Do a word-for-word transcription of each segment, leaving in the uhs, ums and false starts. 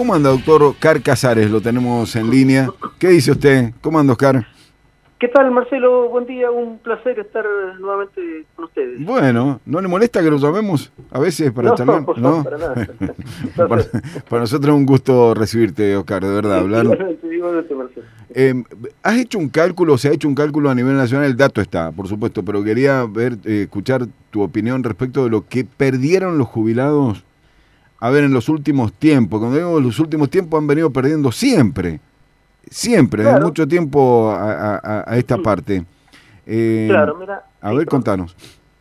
¿Cómo anda, doctor Oscar Casares? Lo tenemos en línea. ¿Qué dice usted? ¿Cómo anda, Oscar? ¿Qué tal, Marcelo? Buen día, un placer estar nuevamente con ustedes. Bueno, ¿no le molesta que lo llamemos a veces para no, charlar? Por No, no, para nada. para, para nosotros es un gusto recibirte, Oscar, de verdad. Hablar. Igualmente, igualmente, Marcelo. Eh, ¿Has hecho un cálculo, se ha hecho un cálculo a nivel nacional? El dato está, por supuesto, pero quería ver, eh, escuchar tu opinión respecto de lo que perdieron los jubilados, a ver, en los últimos tiempos. Cuando digo los últimos tiempos, han venido perdiendo siempre. Siempre, claro. Desde mucho tiempo a, a, a esta parte. Eh, claro, mira. A sí, ver, contanos.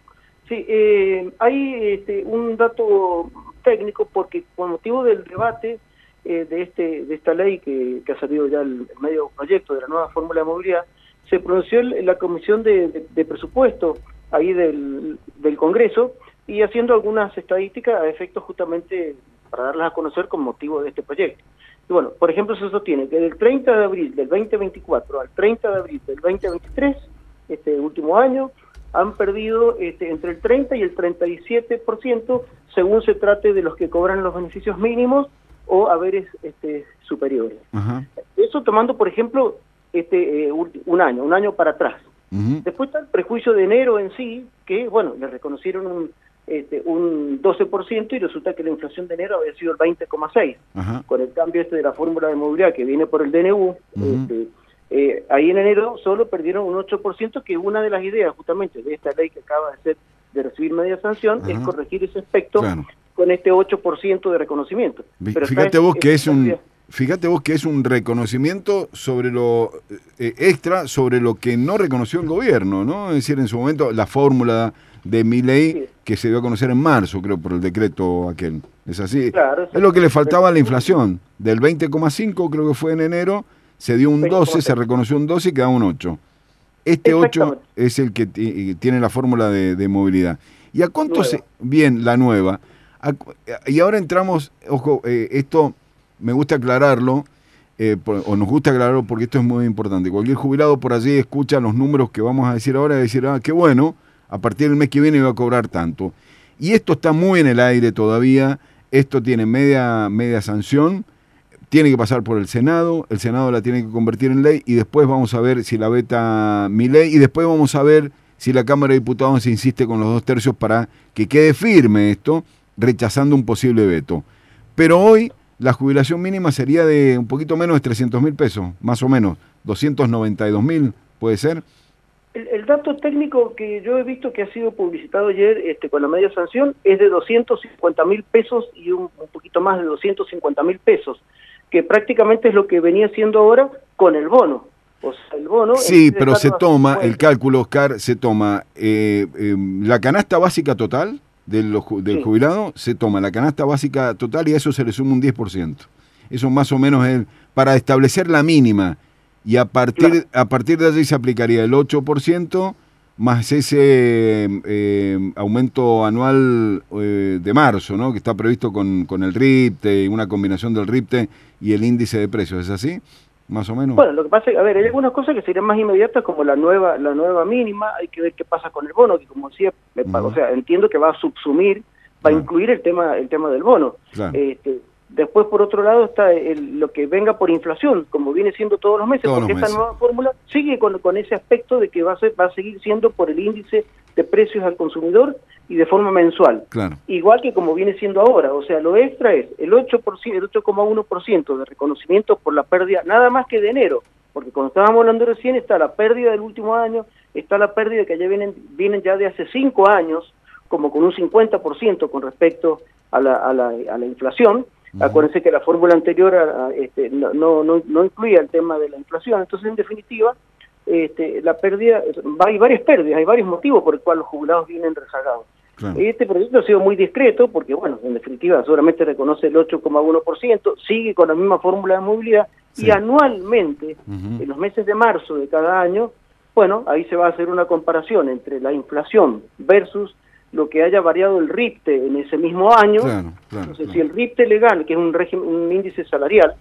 Sí, eh, hay este, un dato técnico porque con motivo del debate eh, de este de esta ley que, que ha salido ya el, el medio proyecto de la nueva fórmula de movilidad, se pronunció el, la comisión de, de, de presupuesto ahí del, del Congreso y haciendo algunas estadísticas a efectos justamente para darlas a conocer con motivo de este proyecto. Y bueno, por ejemplo, se sostiene que del treinta de abril del veinte veinticuatro al treinta de abril del veinte veintitrés, este último año, han perdido este, entre el treinta y el treinta y siete por ciento según se trate de los que cobran los beneficios mínimos o haberes este, superiores. Uh-huh. Eso tomando, por ejemplo, este eh, un año, un año para atrás. Uh-huh. Después está el prejuicio de enero en sí, que, bueno, le reconocieron un... Este, un doce por ciento y resulta que la inflación de enero había sido el veinte coma seis por ciento. Con el cambio este de la fórmula de movilidad que viene por el D N U, uh-huh. este, eh, ahí en enero solo perdieron un ocho por ciento, que una de las ideas justamente de esta ley que acaba de ser de recibir media sanción uh-huh. es corregir ese aspecto claro. con este ocho por ciento de reconocimiento. Pero fíjate vos que es un... Fíjate vos que es un reconocimiento sobre lo eh, extra, sobre lo que no reconoció el gobierno, ¿no? Es decir, en su momento la fórmula de Milei sí. que se dio a conocer en marzo, creo, por el decreto aquel. ¿Es así? Claro, es lo que le faltaba a la inflación. Del veinte coma cinco, creo que fue en enero, se dio un doce, se reconoció un doce y quedaba un ocho. Este ocho es el que t- tiene la fórmula de, de movilidad. ¿Y a cuánto se...? Bien, la nueva. A, y ahora entramos, ojo, eh, esto... Me gusta aclararlo, eh, por, o nos gusta aclararlo porque esto es muy importante. Cualquier jubilado por allí escucha los números que vamos a decir ahora y decir, ah, qué bueno, a partir del mes que viene va a cobrar tanto. Y esto está muy en el aire todavía, esto tiene media, media sanción, tiene que pasar por el Senado, el Senado la tiene que convertir en ley y después vamos a ver si la veta Milei y después vamos a ver si la Cámara de Diputados se insiste con los dos tercios para que quede firme esto, rechazando un posible veto. Pero hoy... la jubilación mínima sería de un poquito menos de trescientos mil pesos, más o menos, doscientos noventa y dos mil, ¿puede ser? El, el dato técnico que yo he visto que ha sido publicitado ayer este, con la media sanción es de doscientos cincuenta mil pesos y un, un poquito más de doscientos cincuenta mil pesos, que prácticamente es lo que venía siendo ahora con el bono. O sea, el bono... Sí, pero se toma, el cálculo, Oscar, se toma eh, eh, la canasta básica total... del, del sí. jubilado, se toma la canasta básica total y a eso se le suma un diez por ciento. Eso más o menos es para establecer la mínima y a partir, claro. a partir de allí se aplicaría el ocho por ciento más ese eh, aumento anual eh, de marzo, ¿no? Que está previsto con, con el RIPTE, una combinación del RIPTE y el índice de precios, ¿es así? Más o menos. Bueno, lo que pasa es que, a ver, hay algunas cosas que serían más inmediatas, como la nueva la nueva mínima, hay que ver qué pasa con el bono, que como decía, me uh-huh. o sea, entiendo que va a subsumir, va claro. a incluir el tema el tema del bono. Claro. Este, después, por otro lado, está el, lo que venga por inflación, como viene siendo todos los meses, todos porque los meses. Esta nueva fórmula sigue con, con ese aspecto de que va a, ser, va a seguir siendo por el índice de precios al consumidor y de forma mensual. Claro. Igual que como viene siendo ahora, o sea, lo extra es el ocho por ciento, el ocho coma uno por ciento de reconocimiento por la pérdida, nada más que de enero, porque cuando estábamos hablando recién está la pérdida del último año, está la pérdida que ya vienen, vienen ya de hace cinco años, como con un cincuenta por ciento con respecto a la, a la, a la inflación. Uh-huh. Acuérdense que la fórmula anterior a, a, este, no, no, no, no incluía el tema de la inflación, entonces en definitiva, este, la pérdida, hay varias pérdidas, hay varios motivos por el cual los jubilados vienen rezagados. Claro. Este proyecto ha sido muy discreto porque, bueno, en definitiva solamente reconoce el ocho coma uno por ciento, sigue con la misma fórmula de movilidad sí. y anualmente, uh-huh. en los meses de marzo de cada año, bueno, ahí se va a hacer una comparación entre la inflación versus lo que haya variado el RIPTE en ese mismo año. Claro, claro, Entonces, claro. si el RIPTE legal, que es un régimen, un índice salarial,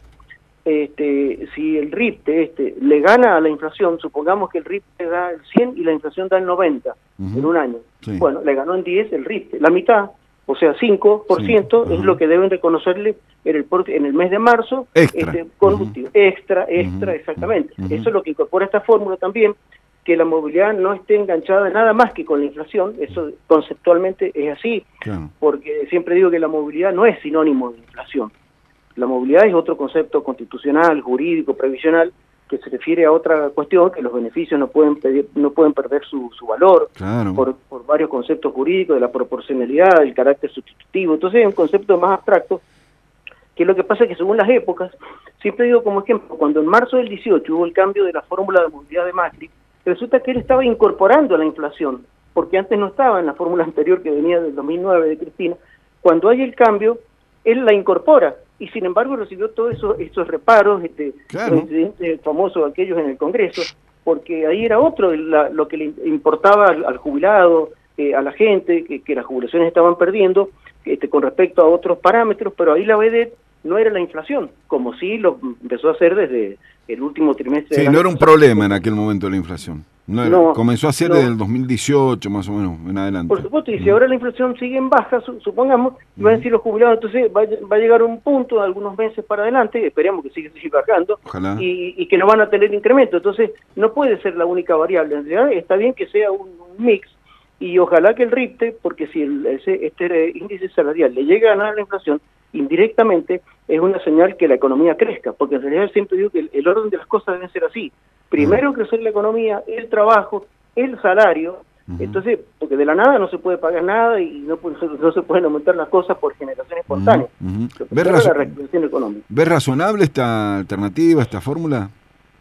este, si el RIPTE este, le gana a la inflación, supongamos que el RIPTE da el cien y la inflación da el noventa uh-huh. en un año. Sí. Bueno, le ganó en diez el RIPTE. La mitad, o sea, cinco por ciento sí. uh-huh. es lo que deben reconocerle era el en el mes de marzo, extra. Este, combustible, uh-huh. extra, extra, uh-huh. exactamente. Uh-huh. Eso es lo que incorpora esta fórmula también, que la movilidad no esté enganchada nada más que con la inflación. Eso conceptualmente es así, claro. Porque siempre digo que la movilidad no es sinónimo de inflación. La movilidad es otro concepto constitucional, jurídico, previsional, que se refiere a otra cuestión, que los beneficios no pueden pedir, no pueden perder su, su valor, claro. por, por varios conceptos jurídicos, de la proporcionalidad, el carácter sustitutivo. Entonces es un concepto más abstracto, que lo que pasa es que según las épocas, siempre digo como ejemplo, cuando en marzo del dieciocho hubo el cambio de la fórmula de movilidad de Macri, resulta que él estaba incorporando la inflación, porque antes no estaba en la fórmula anterior que venía del dos mil nueve de Cristina. Cuando hay el cambio, él la incorpora, y sin embargo recibió todos esos, esos reparos, este, claro. los incidentes famosos aquellos en el Congreso, porque ahí era otro la, lo que le importaba al, al jubilado, eh, a la gente, que, que las jubilaciones estaban perdiendo, este, con respecto a otros parámetros, pero ahí la V D no era la inflación, como sí lo empezó a hacer desde el último trimestre. Sí, no era un problema en aquel momento la inflación. No era, no, comenzó a ser no. desde el dos mil dieciocho más o menos en adelante. Por supuesto, y si ahora la inflación sigue en baja, su, supongamos, uh-huh. van a decir los jubilados, entonces va, va a llegar un punto, algunos meses para adelante, esperemos que siga, siga bajando, y, y que no van a tener incremento. Entonces no puede ser la única variable. En realidad está bien que sea un, un mix, y ojalá que el RIPTE, porque si el, ese, este índice salarial le llega a ganar la inflación, indirectamente es una señal que la economía crezca, porque en realidad siempre digo que el, el orden de las cosas debe ser así. Primero crecer la economía, el trabajo, el salario, uh-huh. entonces, porque de la nada no se puede pagar nada y no, no se pueden aumentar las cosas por generación espontánea. Uh-huh. ¿Ves, razo- la económica. ¿Ves razonable esta alternativa, esta fórmula?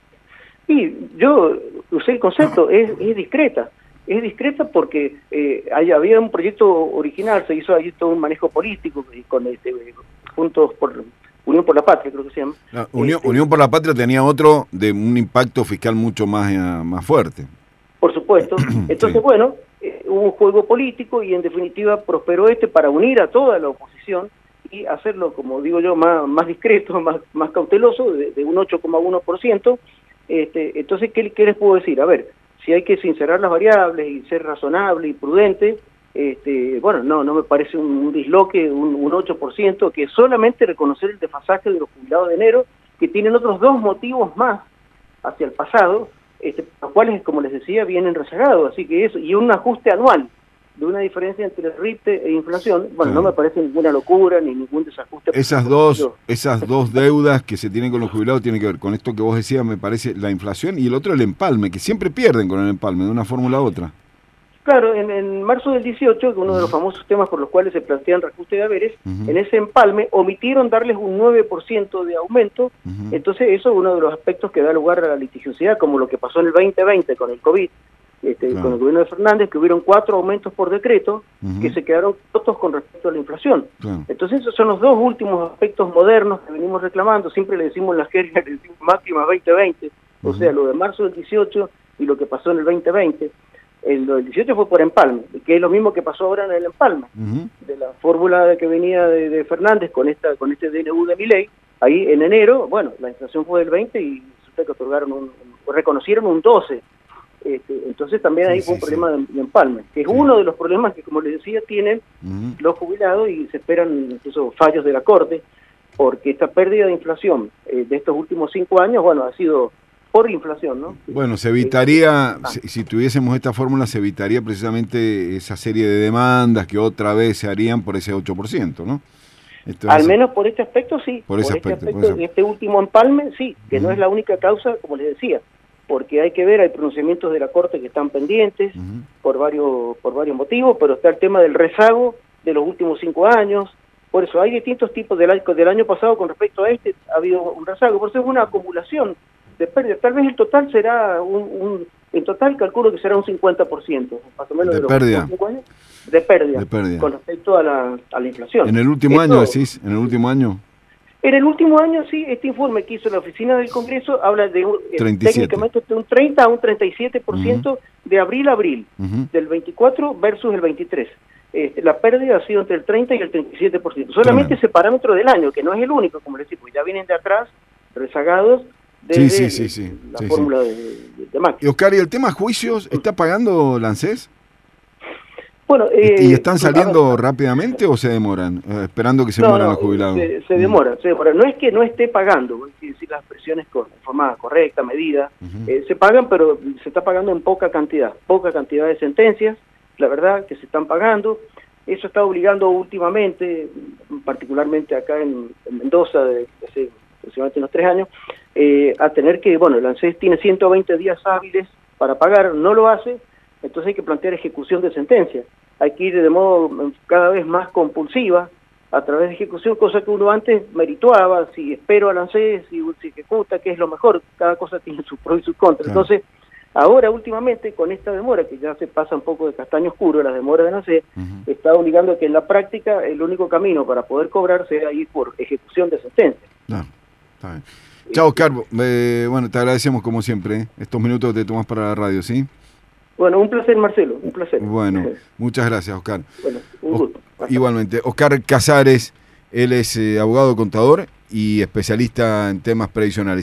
Sí, yo usé el concepto, es, es discreta. Es discreta porque eh, hay, había un proyecto original, se hizo ahí todo un manejo político con este, Juntos por Unión por la Patria, creo que se llama. La Unión, este, Unión por la Patria tenía otro de un impacto fiscal mucho más, uh, más fuerte. Por supuesto. Entonces, sí. bueno, eh, hubo un juego político y en definitiva prosperó este para unir a toda la oposición y hacerlo, como digo yo, más, más discreto, más, más cauteloso, de, de un ocho coma uno por ciento. Este, entonces, ¿qué, ¿qué les puedo decir? A ver, si hay que sincerar las variables y ser razonable y prudente, este, bueno, no, no me parece un, un disloque, un, un ocho por ciento, que solamente reconocer el desfasaje de los jubilados de enero, que tienen otros dos motivos más hacia el pasado, este, los cuales, como les decía, vienen rezagados, así que eso, y un ajuste anual de una diferencia entre RIPTE e inflación, bueno, sí. no me parece ninguna locura ni ningún desajuste. Esas dos, esas dos deudas que se tienen con los jubilados tienen que ver con esto que vos decías, me parece, la inflación, y el otro el empalme, que siempre pierden con el empalme, de una fórmula a otra. Claro, en, en marzo del dieciocho, que uno uh-huh. de los famosos temas por los cuales se plantean reajuste de haberes, uh-huh. en ese empalme omitieron darles un nueve por ciento de aumento, uh-huh. entonces eso es uno de los aspectos que da lugar a la litigiosidad, como lo que pasó en el veinte veinte con el COVID, este, claro. con el gobierno de Fernández, que hubieron cuatro aumentos por decreto, uh-huh. que se quedaron cortos con respecto a la inflación. Claro. Entonces esos son los dos últimos aspectos modernos que venimos reclamando, siempre le decimos en la jerga, le decimos máxima veinte veinte, uh-huh. o sea, lo de marzo del dieciocho y lo que pasó en el veinte veinte. El del dieciocho fue por empalme, que es lo mismo que pasó ahora en el empalme, uh-huh. de la fórmula que venía de, de Fernández con esta con este D N U de Milei. Ahí en enero, bueno, la inflación fue del veinte y resulta que otorgaron un, un reconocieron un doce. Este, entonces también ahí sí, fue un sí, problema sí. de, de empalme, que es sí. uno de los problemas que, como les decía, tienen uh-huh. los jubilados, y se esperan incluso fallos de la Corte, porque esta pérdida de inflación eh, de estos últimos cinco años, bueno, ha sido por inflación, ¿no? Bueno, se evitaría, si, si tuviésemos esta fórmula, se evitaría precisamente esa serie de demandas que otra vez se harían por ese ocho por ciento, ¿no? Entonces, al menos por este aspecto, sí. Por, ese por aspecto, este aspecto, por de este último empalme, sí, que uh-huh. no es la única causa, como les decía, porque hay que ver, hay pronunciamientos de la Corte que están pendientes uh-huh. por varios por varios motivos, pero está el tema del rezago de los últimos cinco años. Por eso hay distintos tipos del, del año pasado con respecto a este, ha habido un rezago, por eso es una acumulación de pérdidas. Tal vez el total será un, un en total calculo que será un cincuenta por ciento, más o menos de, de pérdida. los cinco años, de pérdida, de pérdida con respecto a la, a la inflación. En el último Esto, año, decís, en el último año. En el último año, sí, este informe que hizo la oficina del Congreso habla de un, treinta y siete. técnicamente de un treinta a un treinta y siete por ciento uh-huh. de abril a abril, uh-huh. del veinticuatro versus el veintitrés. Este, la pérdida ha sido entre el treinta y el treinta y siete por ciento. Solamente Tremendo. Ese parámetro del año, que no es el único, como les decimos, ya vienen de atrás, rezagados, desde sí, sí, sí, sí, la sí, fórmula sí. de, de, de Macri. Y Oscar, ¿y el tema juicios está pagando la ANSES? Bueno, eh, ¿Y están saliendo rápidamente o se demoran? Eh, esperando que se no, mueran no, los jubilados. Se, se demora, mm. se demora. No es que no esté pagando, es decir, las presiones con forma correcta, medida, uh-huh. eh, se pagan, pero se está pagando en poca cantidad, poca cantidad de sentencias, la verdad, que se están pagando. Eso está obligando últimamente, particularmente acá en, en Mendoza, de, hace aproximadamente unos tres años, eh, a tener que, bueno, el ANSES tiene ciento veinte días hábiles para pagar, no lo hace, entonces hay que plantear ejecución de sentencia. Hay que ir de modo cada vez más compulsiva a través de ejecución, cosa que uno antes merituaba, si espero al ANSES, si se ejecuta, que es lo mejor, cada cosa tiene sus pros y sus contras. Claro. Entonces, ahora últimamente, con esta demora, que ya se pasa un poco de castaño oscuro, las demoras del ANSES, uh-huh. está obligando a que en la práctica el único camino para poder cobrar sea ir por ejecución de sentencia. No, está bien. Chao, Oscar. Eh, bueno, te agradecemos como siempre, ¿eh? Estos minutos que te tomas para la radio, ¿sí? Bueno, un placer, Marcelo, un placer. Bueno, muchas gracias, Oscar. Bueno, un gusto. O, igualmente, Oscar Casares, él es eh, abogado contador y especialista en temas previsionales.